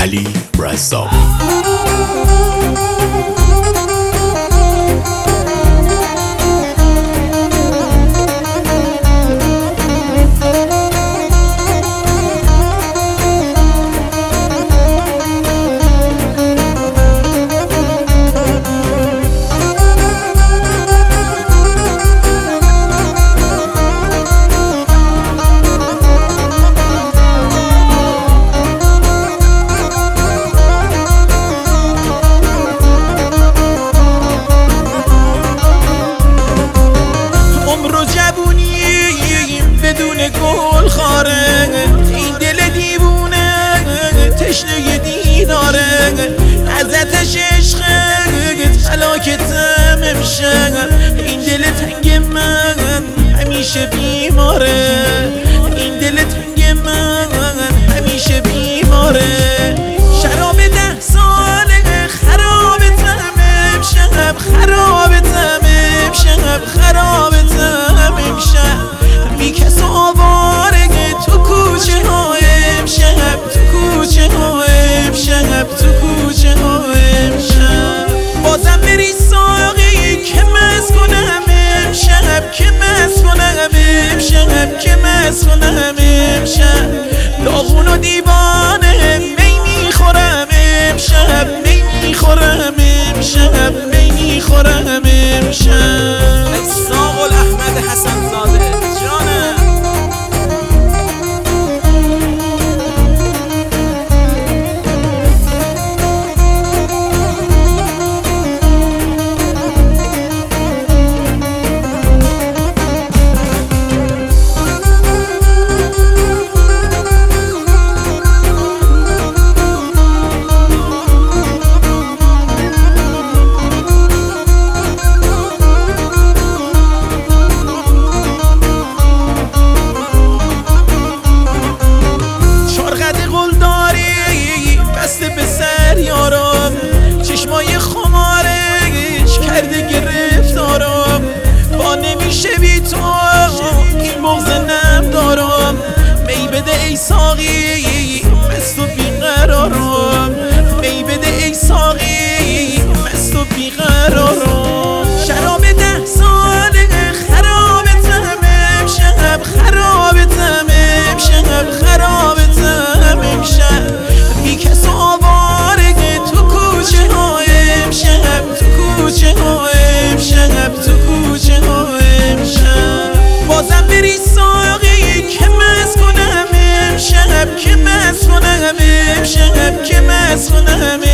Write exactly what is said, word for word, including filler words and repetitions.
علی رزاق. بدون گل خاره این دل دیوونه تشنه دیداره ازتش عشقت هلاکتم امشب این دل تنگ من همیشه بیماره این دل تنگ من همیشه بیماره شراب ده ساله خرابتم امشب خرابتم امشب خرابتم امشب بی کس آوارگه تو کوچه های امشب تو کوچه های امشب تو کوچه های امشب بازم بری ساقی که مست کنم امشب که مست کنم امشب که مست کنم امشب داغون و دیوانه می میخورم امشب می میخورم امشب می میخورم امشب رزاق احمد حسن زاده به سر یارم چشمای خمارش کرده گرفتارم با نمیشه بی تو این بغض نم دارم می بده ای ساقی مست و بیقرارم می بده ای ساقی مست و بیقرارم شراب ده ساله خرابتم امشب خرابتم امشب خرابتم امشب بی کس آوارگه تو کوچه های امشب تو کوچه های امشب تو کوچه های امشب بازم بری ساقی که مست کنم امشب که مست کنم امشب که مست کنم